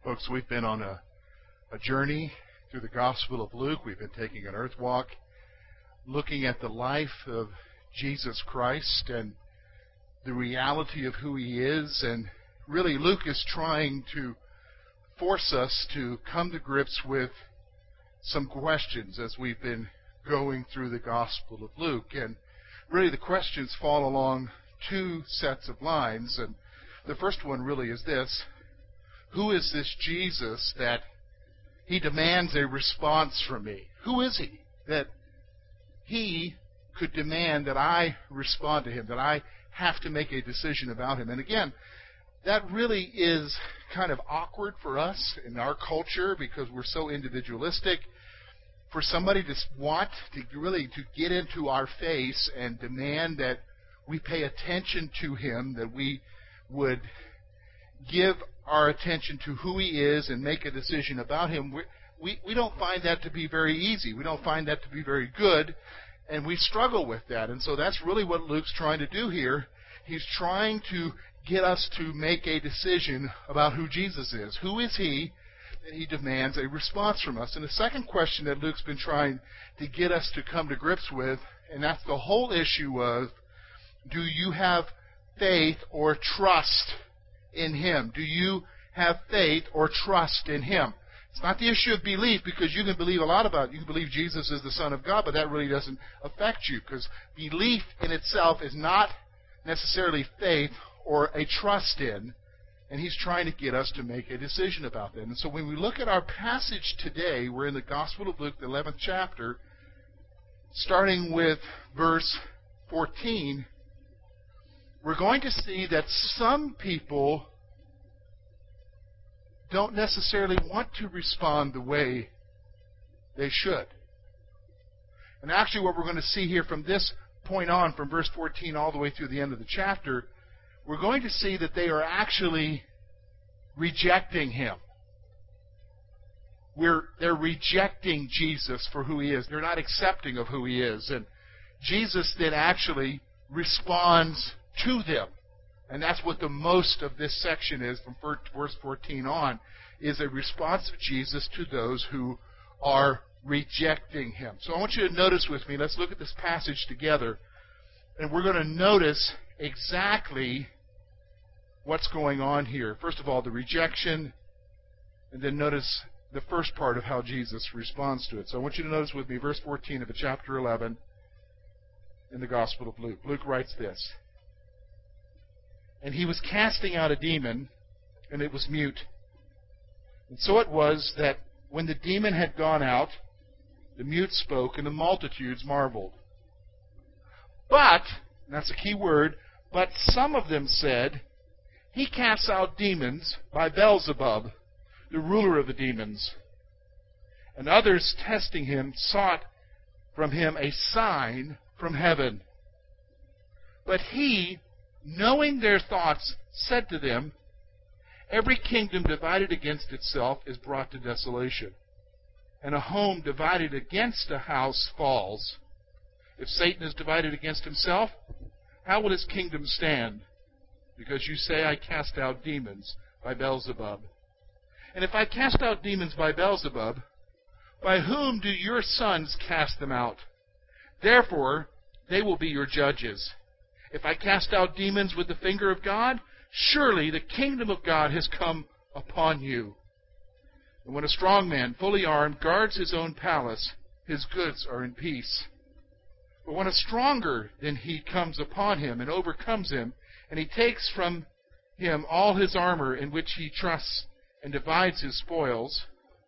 Folks, we've been on a journey through the Gospel of Luke. We've been taking an earth walk, looking at the life of Jesus Christ and the reality of who He is. And really, Luke is trying to force us to come to grips with some questions as we've been going through the Gospel of Luke. And really, the questions fall along two sets of lines. And the first one really is this: who is this Jesus that He demands a response from me? Who is He that He could demand that I respond to Him, that I have to make a decision about Him? And again, that really is kind of awkward for us in our culture because we're so individualistic. For somebody to want to really to get into our face and demand that we pay attention to Him, that we would give our attention to who He is and make a decision about Him, we don't find that to be very easy. We don't find that to be very good, and we struggle with that. And so that's really what Luke's trying to do here. He's trying to get us to make a decision about who Jesus is. Who is He that He demands a response from us? And the second question that Luke's been trying to get us to come to grips with, and that's the whole issue of, do you have faith or trust in Him? Do you have faith or trust in Him? It's not the issue of belief, because you can believe a lot about it. You can believe Jesus is the Son of God, but that really doesn't affect you, because belief in itself is not necessarily faith or a trust in, and He's trying to get us to make a decision about that. And so when we look at our passage today, we're in the Gospel of Luke, the 11th chapter, starting with verse 14, we're going to see that some people don't necessarily want to respond the way they should. And actually what we're going to see here from this point on, from verse 14 all the way through the end of the chapter, we're going to see that they are actually rejecting Him. They're rejecting Jesus for who He is. They're not accepting of who He is. And Jesus then actually responds to them. And that's what the most of this section is, from verse 14 on, is a response of Jesus to those who are rejecting Him. So I want you to notice with me, let's look at this passage together, and we're going to notice exactly what's going on here. First of all, the rejection, and then notice the first part of how Jesus responds to it. So I want you to notice with me verse 14 of chapter 11 in the Gospel of Luke. Luke writes this: "And he was casting out a demon, and it was mute. And so it was that when the demon had gone out, the mute spoke, and the multitudes marveled. But," and that's a key word, "but some of them said, He casts out demons by Beelzebub, the ruler of the demons. And others, testing Him, sought from Him a sign from heaven. But He, knowing their thoughts, said to them, Every kingdom divided against itself is brought to desolation, and a home divided against a house falls. If Satan is divided against himself, how will his kingdom stand? Because you say, I cast out demons by Beelzebub. And if I cast out demons by Beelzebub, by whom do your sons cast them out? Therefore, they will be your judges. If I cast out demons with the finger of God, surely the kingdom of God has come upon you. And when a strong man, fully armed, guards his own palace, his goods are in peace. But when a stronger than he comes upon him and overcomes him, and he takes from him all his armor in which he trusts and divides his spoils,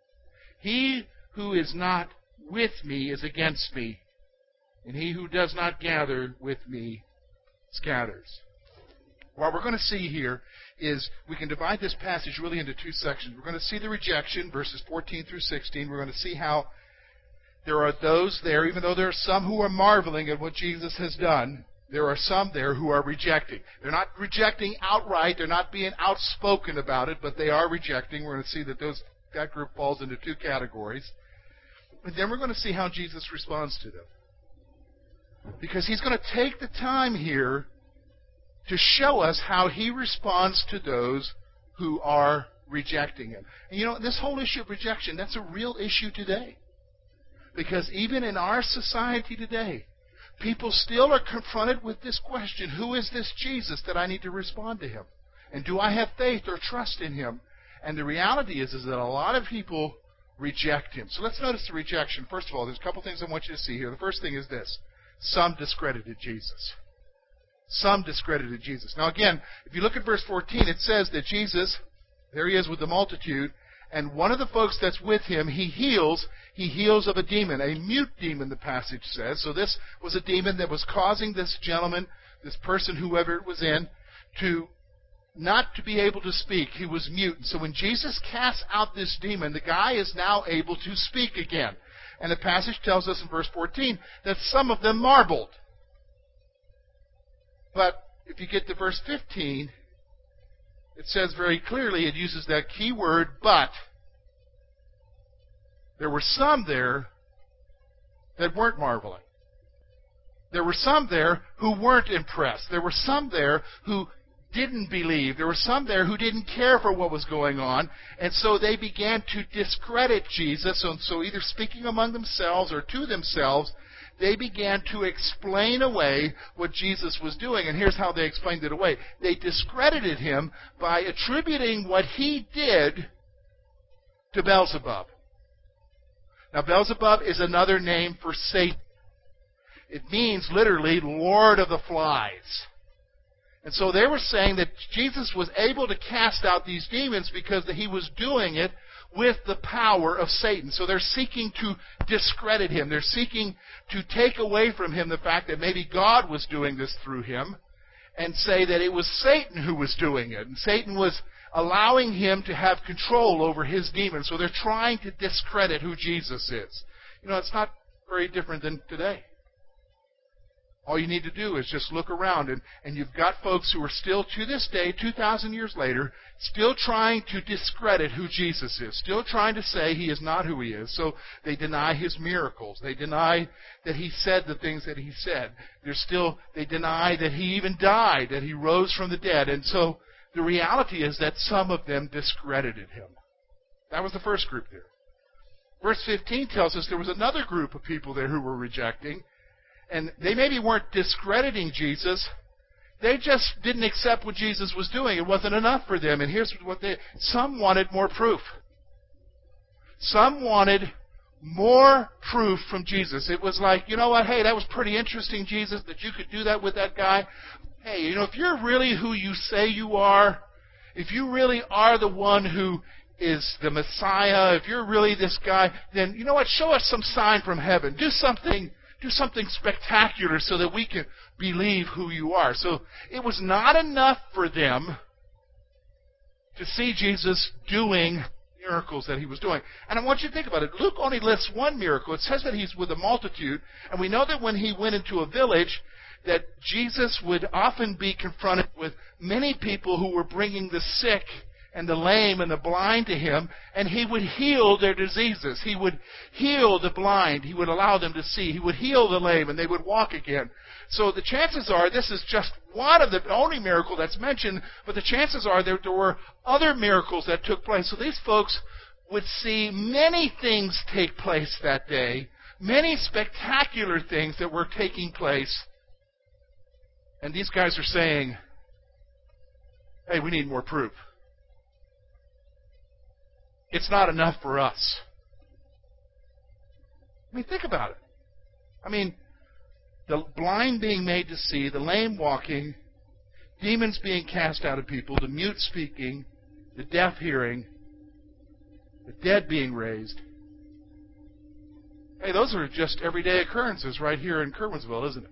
he who is not with me is against me, and he who does not gather with me scatters." What we're going to see here is we can divide this passage really into two sections. We're going to see the rejection, verses 14 through 16. We're going to see how there are those there, even though there are some who are marveling at what Jesus has done, there are some there who are rejecting. They're not rejecting outright. They're not being outspoken about it, but they are rejecting. We're going to see that that group falls into two categories. And then we're going to see how Jesus responds to them. Because He's going to take the time here to show us how He responds to those who are rejecting him. And you know, this whole issue of rejection, that's a real issue today. Because even in our society today, people still are confronted with this question: who is this Jesus that I need to respond to him? And do I have faith or trust in him? And the reality is that a lot of people reject him. So let's notice the rejection. First of all, there's a couple things I want you to see here. The first thing is this: some discredited Jesus. Some discredited Jesus. Now again, if you look at verse 14, it says that Jesus, there he is with the multitude, and one of the folks that's with him, he heals of a demon, a mute demon, the passage says. So this was a demon that was causing this gentleman, this person, whoever it was in, not to be able to speak. He was mute. And so when Jesus casts out this demon, the guy is now able to speak again. And the passage tells us in verse 14 that some of them marveled. But if you get to verse 15, it says very clearly, it uses that key word, but. There were some there that weren't marveling. There were some there who weren't impressed. There were some there who didn't believe. There were some there who didn't care for what was going on. And so they began to discredit Jesus. And so either speaking among themselves or to themselves, they began to explain away what Jesus was doing. And here's how they explained it away. They discredited him by attributing what he did to Beelzebub. Now, Beelzebub is another name for Satan. It means literally Lord of the Flies. And so they were saying that Jesus was able to cast out these demons because he was doing it with the power of Satan. So they're seeking to discredit him. They're seeking to take away from him the fact that maybe God was doing this through him, and say that it was Satan who was doing it. And Satan was allowing him to have control over his demons. So they're trying to discredit who Jesus is. You know, it's not very different than today. All you need to do is just look around, and you've got folks who are still, to this day, 2,000 years later, still trying to discredit who Jesus is, still trying to say he is not who he is. So they deny his miracles. They deny that he said the things that he said. They deny that he even died, that he rose from the dead. And so the reality is that some of them discredited him. That was the first group there. Verse 15 tells us there was another group of people there who were rejecting. And they maybe weren't discrediting Jesus. They just didn't accept what Jesus was doing. It wasn't enough for them. And here's what some wanted more proof. Some wanted more proof from Jesus. It was like, you know what, hey, that was pretty interesting, Jesus, that you could do that with that guy. Hey, you know, if you're really who you say you are, if you really are the one who is the Messiah, if you're really this guy, then, you know what, show us some sign from heaven. Do something spectacular so that we can believe who you are. So it was not enough for them to see Jesus doing miracles that he was doing. And I want you to think about it. Luke only lists one miracle. It says that he's with a multitude, and we know that when he went into a village, that Jesus would often be confronted with many people who were bringing the sick and the lame and the blind to him, and he would heal their diseases. He would heal the blind. He would allow them to see. He would heal the lame, and they would walk again. So the chances are this is just one of the only miracle that's mentioned, but the chances are there were other miracles that took place. So these folks would see many things take place that day, many spectacular things that were taking place. And these guys are saying, hey, we need more proof. It's not enough for us. I mean, think about it. I mean, the blind being made to see, the lame walking, demons being cast out of people, the mute speaking, the deaf hearing, the dead being raised. Hey, those are just everyday occurrences right here in Kerwinsville, isn't it?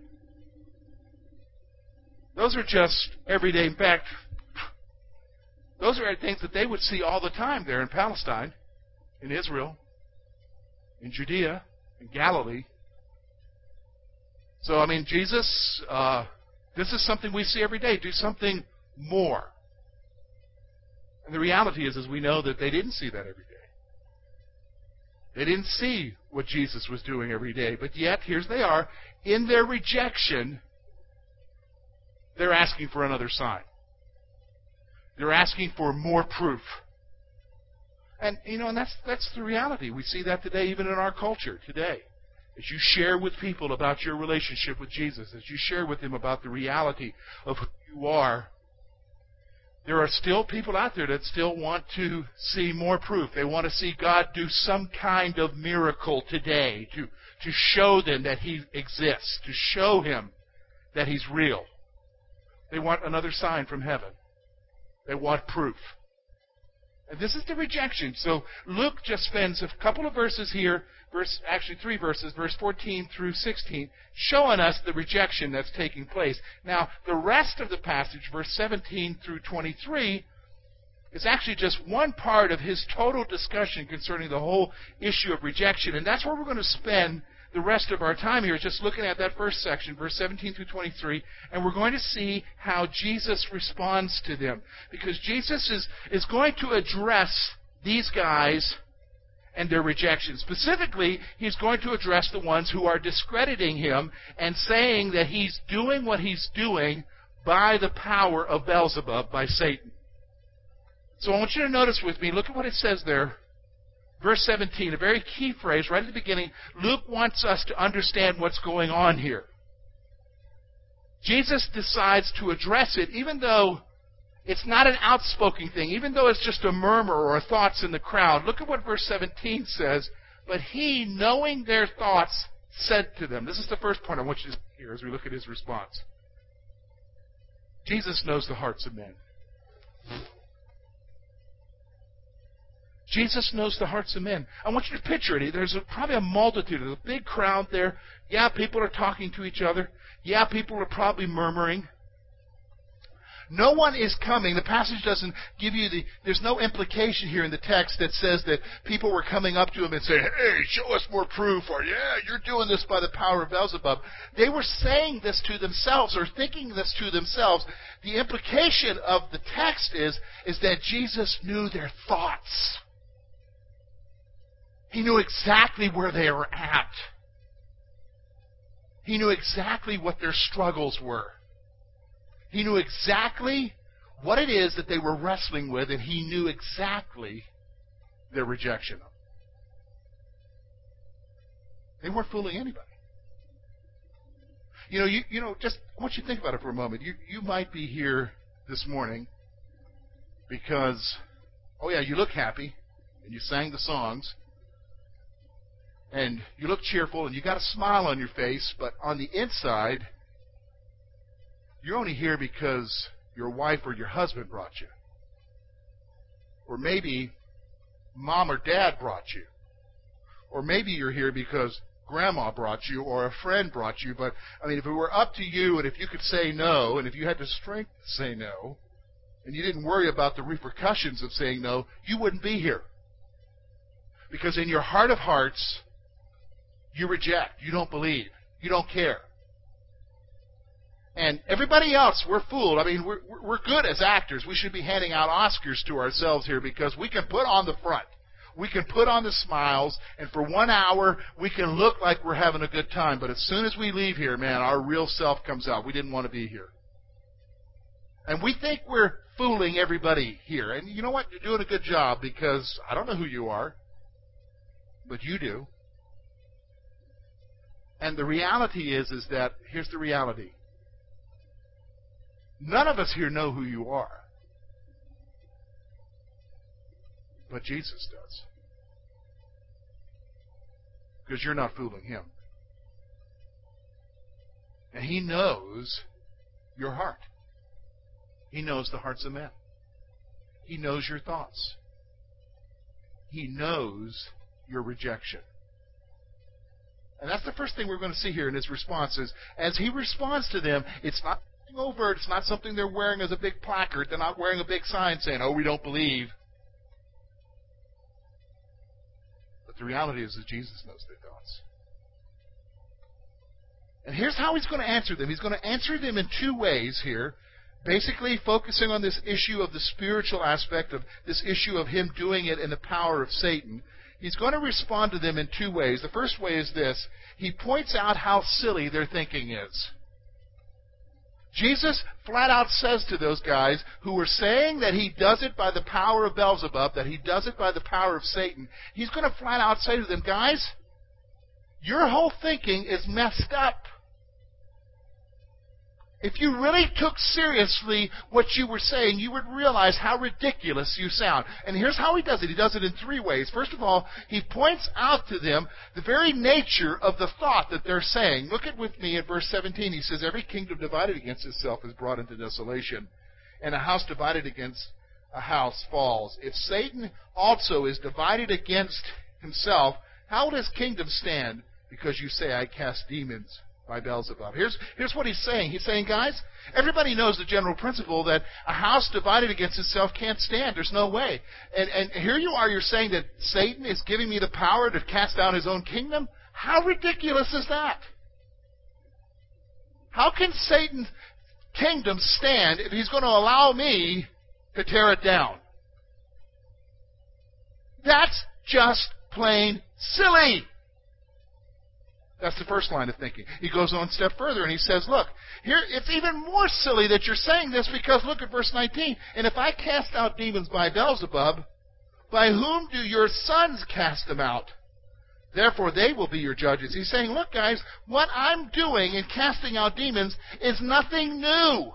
Those are just everyday. In fact, those are things that they would see all the time there in Palestine, in Israel, in Judea, in Galilee. So, I mean, Jesus, this is something we see every day. Do something more. And the reality is we know that they didn't see that every day. They didn't see what Jesus was doing every day. But yet, here they are, in their rejection, they're asking for another sign. They're asking for more proof. And that's the reality. We see that today, even in our culture today. As you share with people about your relationship with Jesus, as you share with them about the reality of who you are, there are still people out there that still want to see more proof. They want to see God do some kind of miracle today to show them that He exists, to show Him that He's real. They want another sign from heaven. They want proof. And this is the rejection. So Luke just spends a couple of verses here, actually 3 verses, verse 14 through 16, showing us the rejection that's taking place. Now, the rest of the passage, verse 17 through 23, is actually just one part of his total discussion concerning the whole issue of rejection. And that's where we're going to spend the rest of our time here, just looking at that first section, verse 17 through 23, and we're going to see how Jesus responds to them. Because Jesus is going to address these guys and their rejection. Specifically, He's going to address the ones who are discrediting Him and saying that He's doing what He's doing by the power of Beelzebub, by Satan. So I want you to notice with me, look at what it says there. Verse 17, a very key phrase right at the beginning. Luke wants us to understand what's going on here. Jesus decides to address it, even though it's not an outspoken thing, even though it's just a murmur or thoughts in the crowd. Look at what verse 17 says. But He, knowing their thoughts, said to them. This is the first point I want you to hear as we look at His response. Jesus knows the hearts of men. Jesus knows the hearts of men. I want you to picture it. There's probably a multitude. There's a big crowd there. Yeah, people are talking to each other. Yeah, people are probably murmuring. No one is coming. The passage doesn't give you there's no implication here in the text that says that people were coming up to Him and saying, hey, show us more proof, or yeah, you're doing this by the power of Beelzebub. They were saying this to themselves or thinking this to themselves. The implication of the text is that Jesus knew their thoughts. He knew exactly where they were at. He knew exactly what their struggles were. He knew exactly what it is that they were wrestling with, and He knew exactly their rejection of it. They weren't fooling anybody. Just I want you to think about it for a moment. You might be here this morning because, you look happy, and you sang the songs, and you look cheerful, and you got a smile on your face, but on the inside, you're only here because your wife or your husband brought you. Or maybe mom or dad brought you. Or maybe you're here because grandma brought you or a friend brought you. But, if it were up to you and if you could say no, and if you had the strength to say no, and you didn't worry about the repercussions of saying no, you wouldn't be here. Because in your heart of hearts, you reject. You don't believe. You don't care. And everybody else, we're fooled. We're good as actors. We should be handing out Oscars to ourselves here because we can put on the front. We can put on the smiles, and for 1 hour, we can look like we're having a good time. But as soon as we leave here, our real self comes out. We didn't want to be here. And we think we're fooling everybody here. And you know what? You're doing a good job because I don't know who you are, but you do. And the reality is that, here's the reality. None of us here know who you are. But Jesus does. Because you're not fooling Him. And He knows your heart. He knows the hearts of men. He knows your thoughts. He knows your rejection. And that's the first thing we're going to see here in His response is, as He responds to them, it's not overt. It's not something they're wearing as a big placard. They're not wearing a big sign saying, oh, we don't believe. But the reality is that Jesus knows their thoughts. And here's how He's going to answer them. He's going to answer them in 2 ways here, basically focusing on this issue of the spiritual aspect of this issue of Him doing it in the power of Satan. He's going to respond to them in 2 ways. The first way is this. He points out how silly their thinking is. Jesus flat out says to those guys who were saying that he does it by the power of Beelzebub, that he does it by the power of Satan, he's going to flat out say to them, guys, your whole thinking is messed up. If you really took seriously what you were saying, you would realize how ridiculous you sound. And here's how he does it. He does it in three ways. First of all, he points out to them the very nature of the thought that they're saying. Look at with me at verse 17. He says, every kingdom divided against itself is brought into desolation, and a house divided against a house falls. If Satan also is divided against himself, how will his kingdom stand? Because you say, I cast demons by Beelzebub. Here's what he's saying. He's saying, guys, everybody knows the general principle that a house divided against itself can't stand. There's no way. And here you are, you're saying that Satan is giving me the power to cast down his own kingdom? How ridiculous is that? How can Satan's kingdom stand if he's going to allow me to tear it down? That's just plain silly. That's the first line of thinking. He goes on a step further and he says, look, here it's even more silly that you're saying this because look at verse 19. And if I cast out demons by Beelzebub, by whom do your sons cast them out? Therefore they will be your judges. He's saying, look guys, what I'm doing in casting out demons is nothing new.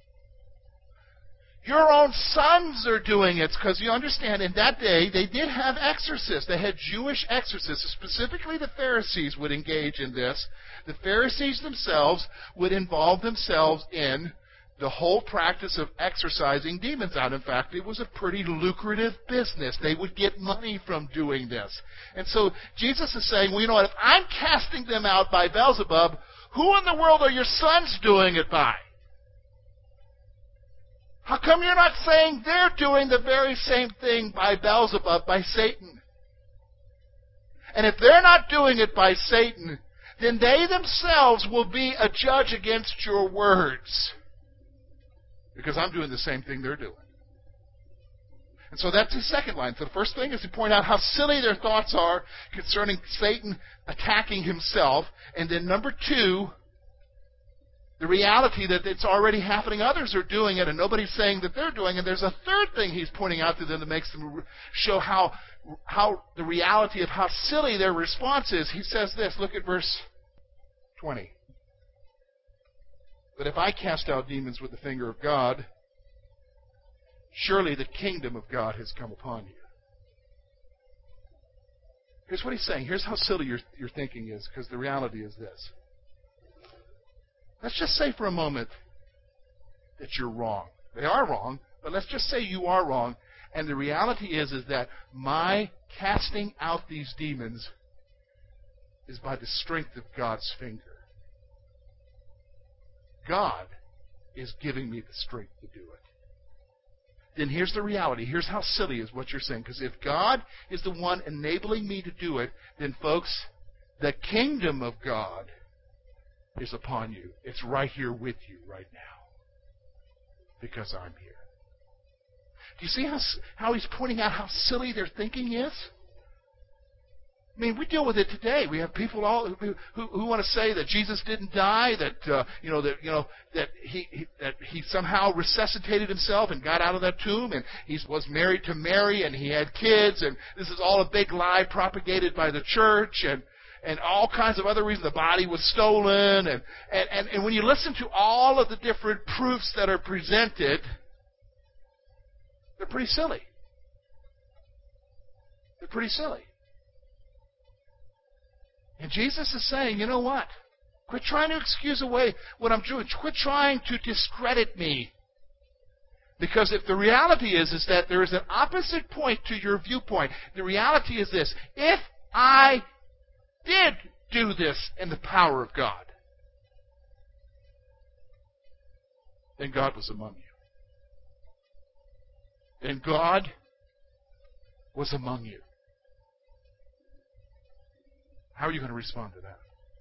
Your own sons are doing it, because you understand, in that day, they did have exorcists. They had Jewish exorcists. Specifically, the Pharisees would engage in this. The Pharisees themselves would involve themselves in the whole practice of exorcising demons out. In fact, it was a pretty lucrative business. They would get money from doing this. And so Jesus is saying, well, you know what, if I'm casting them out by Beelzebub, who in the world are your sons doing it by? How come you're not saying they're doing the very same thing by Beelzebub, by Satan? And if they're not doing it by Satan, then they themselves will be a judge against your words. Because I'm doing the same thing they're doing. And so that's the second line. So the first thing is to point out how silly their thoughts are concerning Satan attacking himself. And then number two, the reality that it's already happening. Others are doing it and nobody's saying that they're doing it. There's a third thing he's pointing out to them that makes them show how the reality of how silly their response is. He says this, look at verse 20. But if I cast out demons with the finger of God, surely the kingdom of God has come upon you. Here's what he's saying. Here's how silly your thinking is, because the reality is this. Let's just say for a moment that you're wrong. They are wrong, but let's just say you are wrong. And the reality is that my casting out these demons is by the strength of God's finger. God is giving me the strength to do it. Then here's the reality. Here's how silly is what you're saying. Because if God is the one enabling me to do it, then folks, the kingdom of God is upon you. It's right here with you right now. Because I'm here. Do you see how he's pointing out how silly their thinking is? I mean, we deal with it today. We have people all who want to say that Jesus didn't die, that he somehow resuscitated himself and got out of that tomb, and he was married to Mary, and he had kids, and this is all a big lie propagated by the church, and all kinds of other reasons. The body was stolen, and when you listen to all of the different proofs that are presented, they're pretty silly. They're pretty silly. And Jesus is saying, you know what? Quit trying to excuse away what I'm doing. Quit trying to discredit me. Because if the reality is that there is an opposite point to your viewpoint, the reality is this. If I did do this in the power of God, then God was among you. Then God was among you. How are you going to respond to that?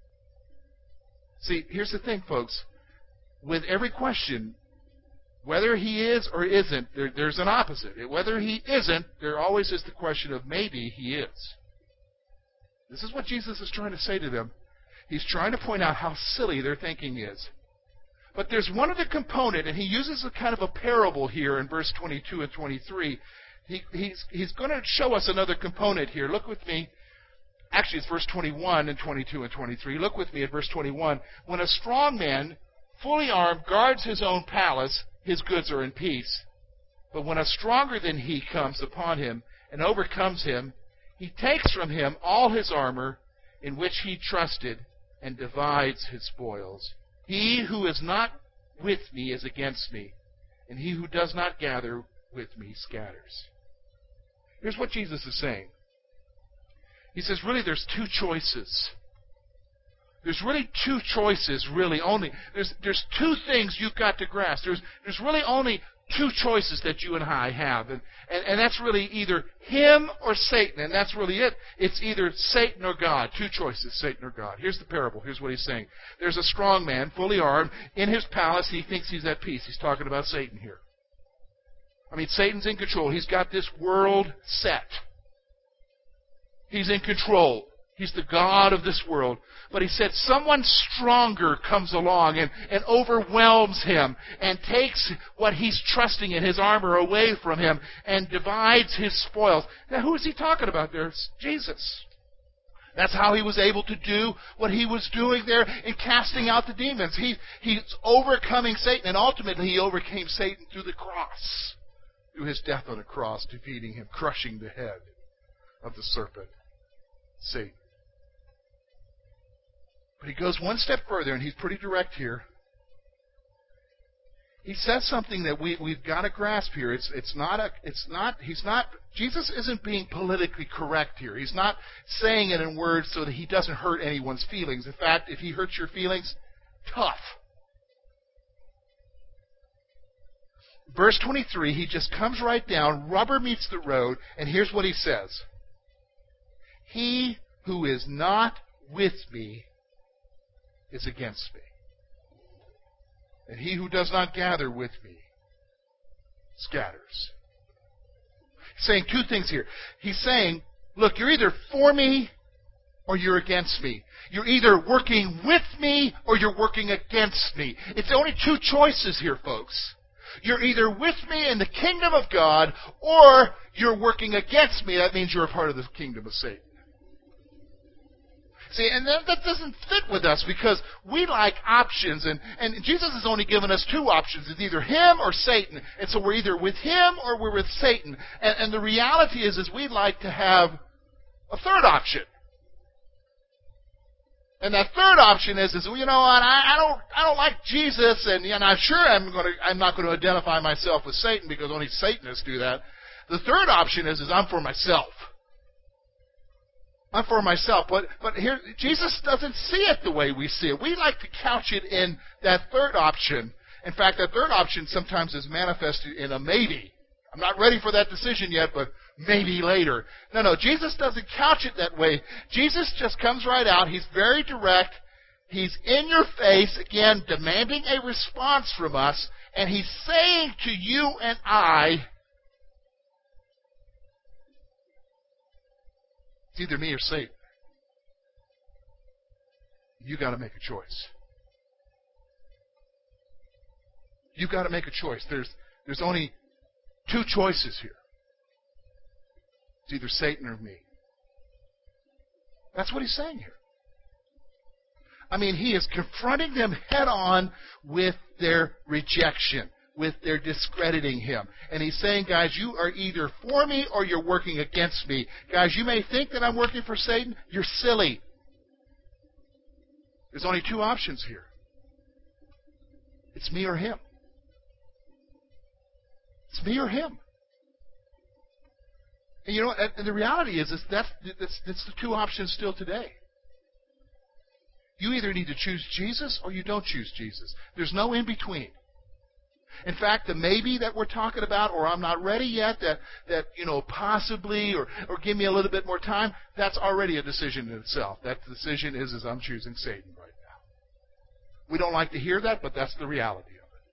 See, here's the thing, folks. With every question, whether he is or isn't, there's an opposite. Whether he isn't, there always is the question of maybe he is. This is what Jesus is trying to say to them. He's trying to point out how silly their thinking is. But there's one other component, and he uses a kind of a parable here in verse 22 and 23. He's going to show us another component here. Look with me. Actually, it's verse 21 and 22 and 23. Look with me at verse 21. When a strong man, fully armed, guards his own palace, his goods are in peace. But when a stronger than he comes upon him and overcomes him, he takes from him all his armor in which he trusted and divides his spoils. He who is not with me is against me, and he who does not gather with me scatters. Here's what Jesus is saying. He says, really, there's two choices. There's really two choices, really, only. There's two things you've got to grasp. There's really only two choices that you and I have. And that's really either him or Satan. And that's really it. It's either Satan or God. Two choices, Satan or God. Here's the parable. Here's what he's saying. There's a strong man, fully armed. In his palace, he thinks he's at peace. He's talking about Satan here. I mean, Satan's in control. He's got this world set. He's in control. He's the God of this world. But he said someone stronger comes along and overwhelms him and takes what he's trusting in, his armor, away from him and divides his spoils. Now, who is he talking about there? It's Jesus. That's how he was able to do what he was doing there in casting out the demons. He's overcoming Satan, and ultimately he overcame Satan through the cross, through his death on the cross, defeating him, crushing the head of the serpent, Satan. But he goes one step further, and he's pretty direct here. He says something that we've got to grasp here. Jesus isn't being politically correct here. He's not saying it in words so that he doesn't hurt anyone's feelings. In fact, if he hurts your feelings, tough. Verse 23, he just comes right down, rubber meets the road, and here's what he says. He who is not with me is against me. And he who does not gather with me scatters. He's saying two things here. He's saying, look, you're either for me or you're against me. You're either working with me or you're working against me. It's only two choices here, folks. You're either with me in the kingdom of God or you're working against me. That means you're a part of the kingdom of Satan. See, and that doesn't fit with us because we like options, and Jesus has only given us two options. It's either him or Satan. And so we're either with him or we're with Satan. And the reality is we'd like to have a third option. And that third option is you know what, I don't like Jesus, and I'm sure I'm not going to identify myself with Satan because only Satanists do that. The third option is I'm for myself. I'm for myself. But here, Jesus doesn't see it the way we see it. We like to couch it in that third option. In fact, that third option sometimes is manifested in a maybe. I'm not ready for that decision yet, but maybe later. No, Jesus doesn't couch it that way. Jesus just comes right out. He's very direct. He's in your face, again, demanding a response from us. And he's saying to you and I, it's either me or Satan. You got to make a choice. You've got to make a choice. There's only two choices here. It's either Satan or me. That's what he's saying here. I mean, he is confronting them head on with their rejection, with their discrediting him. And he's saying, guys, you are either for me or you're working against me. Guys, you may think that I'm working for Satan. You're silly. There's only two options here. It's me or him. It's me or him. And you know, and the reality is that's the two options still today. You either need to choose Jesus or you don't choose Jesus. There's no in between. In fact, the maybe that we're talking about, or I'm not ready yet, that possibly, or give me a little bit more time, that's already a decision in itself. That decision is I'm choosing Satan right now. We don't like to hear that, but that's the reality of it.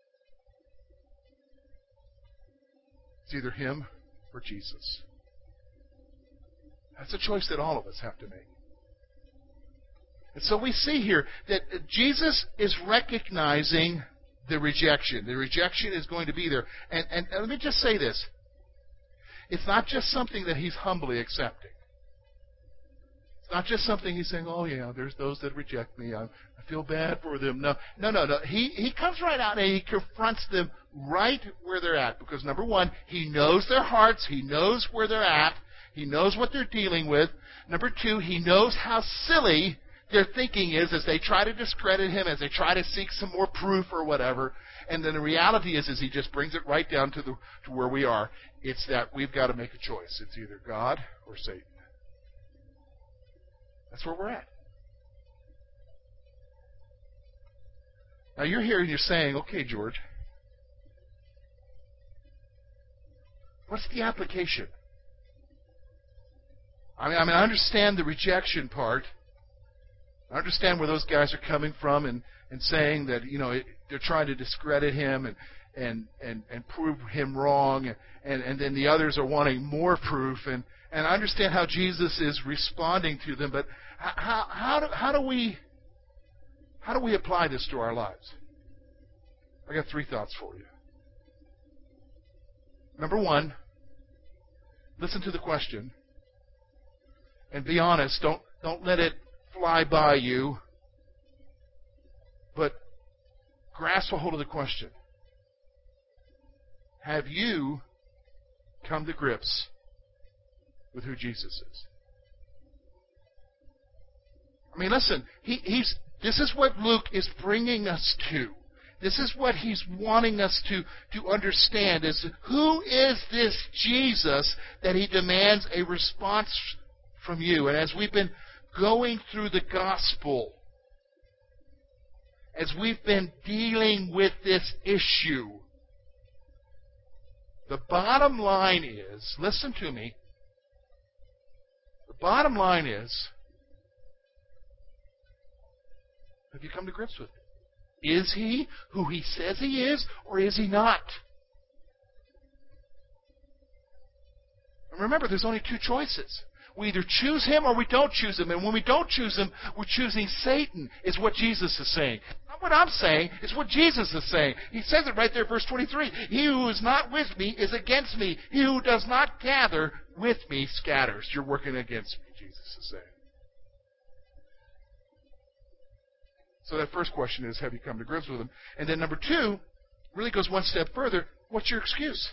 It's either him or Jesus. That's a choice that all of us have to make. And so we see here that Jesus is recognizing the rejection. The rejection is going to be there. And let me just say this. It's not just something that he's humbly accepting. It's not just something he's saying, oh yeah, there's those that reject me. I feel bad for them. No. He comes right out and he confronts them right where they're at. Because number one, he knows their hearts. He knows where they're at. He knows what they're dealing with. Number two, he knows how silly their thinking is as they try to discredit him, as they try to seek some more proof or whatever. And then the reality is he just brings it right down to where we are. It's that we've got to make a choice. It's either God or Satan. That's where we're at. Now you're here and you're saying, okay, George, what's the application? I mean, I understand the rejection part. I understand where those guys are coming from and saying that, they're trying to discredit him and prove him wrong, and then the others are wanting more proof, and I understand how Jesus is responding to them, but how do we apply this to our lives? I got 3 thoughts for you. Number one, listen to the question and be honest. Don't let it fly by you, but grasp a hold of the question. Have you come to grips with who Jesus is? I mean, listen, this is what Luke is bringing us to. This is what he's wanting us to understand, is who is this Jesus that he demands a response from you? And as we've been going through the gospel, as we've been dealing with this issue, the bottom line is, listen to me, the bottom line is, have you come to grips with it? Is he who he says he is, or is he not? And remember, there's only 2 choices. We either choose him or we don't choose him. And when we don't choose him, we're choosing Satan, is what Jesus is saying. Not what I'm saying, it's what Jesus is saying. He says it right there, verse 23. He who is not with me is against me. He who does not gather with me scatters. You're working against me, Jesus is saying. So that first question is, have you come to grips with him? And then number 2 really goes one step further. What's your excuse?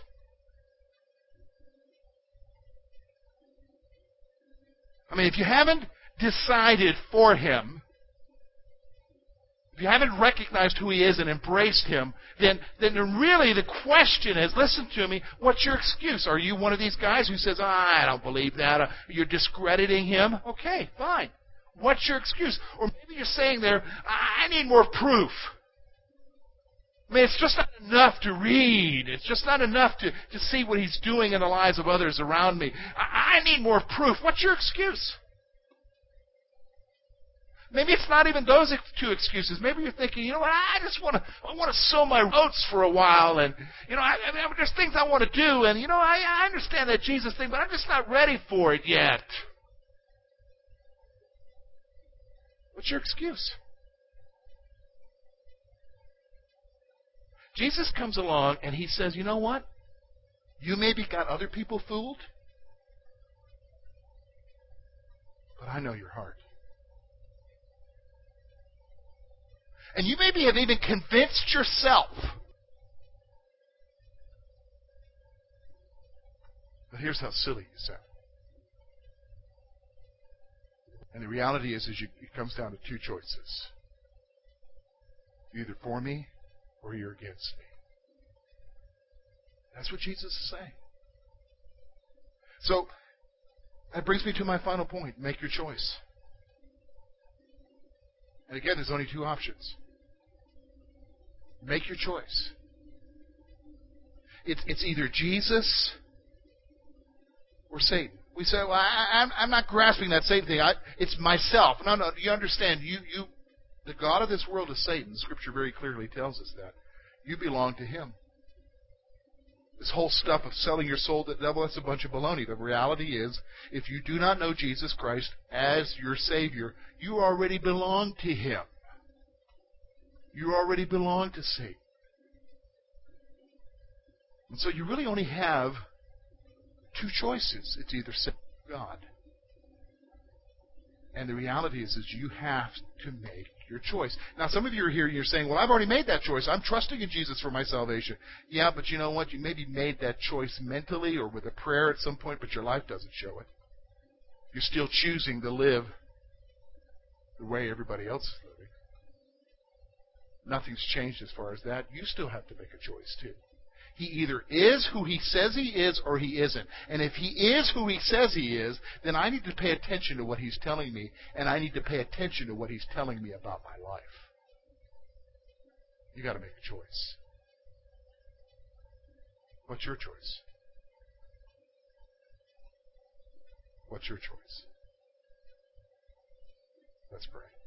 I mean, if you haven't decided for him, if you haven't recognized who he is and embraced him, then really the question is, listen to me, what's your excuse? Are you one of these guys who says, I don't believe that, you're discrediting him? Okay, fine. What's your excuse? Or maybe you're saying there, I need more proof. I mean, it's just not enough to read. It's just not enough to see what he's doing in the lives of others around me. I need more proof. What's your excuse? Maybe it's not even those 2 excuses. Maybe you're thinking, what, I want to sow my oats for a while, and there's things I want to do, and I understand that Jesus thing, but I'm just not ready for it yet. What's your excuse? Jesus comes along and he says, you know what? You maybe got other people fooled, but I know your heart. And you maybe have even convinced yourself. But here's how silly you sound. And the reality is it comes down to 2 choices. You're either for me or you're against me. That's what Jesus is saying. So, that brings me to my final point. Make your choice. And again, there's only 2 options. Make your choice. It's either Jesus or Satan. We say, well, I'm not grasping that Satan thing. It's myself. No, you understand. The God of this world is Satan. Scripture very clearly tells us that. You belong to him. This whole stuff of selling your soul to the devil, that's a bunch of baloney. The reality is, if you do not know Jesus Christ as your Savior, you already belong to Him. You already belong to Satan. And so you really only have two choices. It's either Satan or God. And the reality is you have to make your choice. Now, some of you are here and you're saying, well, I've already made that choice. I'm trusting in Jesus for my salvation. Yeah, but you know what? You maybe made that choice mentally or with a prayer at some point, but your life doesn't show it. You're still choosing to live the way everybody else is living. Nothing's changed as far as that. You still have to make a choice, too. He either is who he says he is or he isn't. And if he is who he says he is, then I need to pay attention to what he's telling me, and I need to pay attention to what he's telling me about my life. You got to make a choice. What's your choice? What's your choice? Let's pray.